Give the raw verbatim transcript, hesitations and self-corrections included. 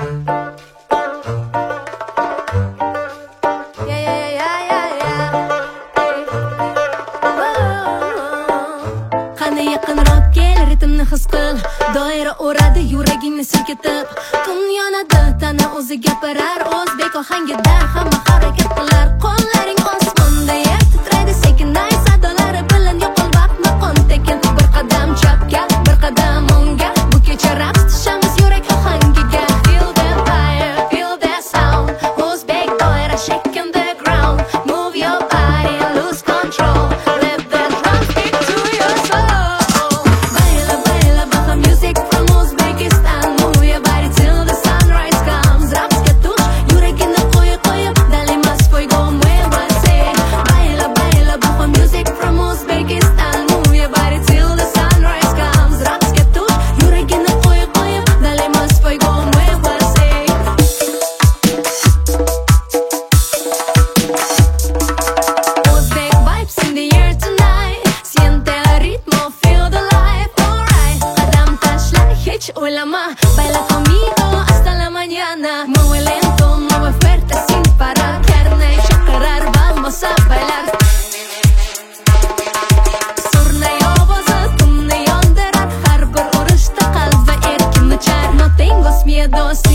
Yaqinroq kel, ritmni his qil. Doira o'radi yuragingni silkitib. Tun yonadi, tana o'zi gapirar. O'zbek ohangida hamma harakat qilar. Qo'llaring osmonda yer titraydi sekinay sadolari bilan yo'qol vaqtni qon tekin. Bir qadam chapga, bir qadam o'ngga. Bu kecha raqs tushamiz yurak ohangiga. Feel the fire, feel the sound. O'zbek doira shaking the ground. Move your body, lose control. Let the drums beat to your soul. Oilama, baila conmigo hasta la mañana. Mueve lento, mueve fuerte sin parar. Carne y chakarar, vamos a bailar. Surna yobozi, tunni yondirar. Har bir urishda qalb va erkin uchar. No tengo miedo.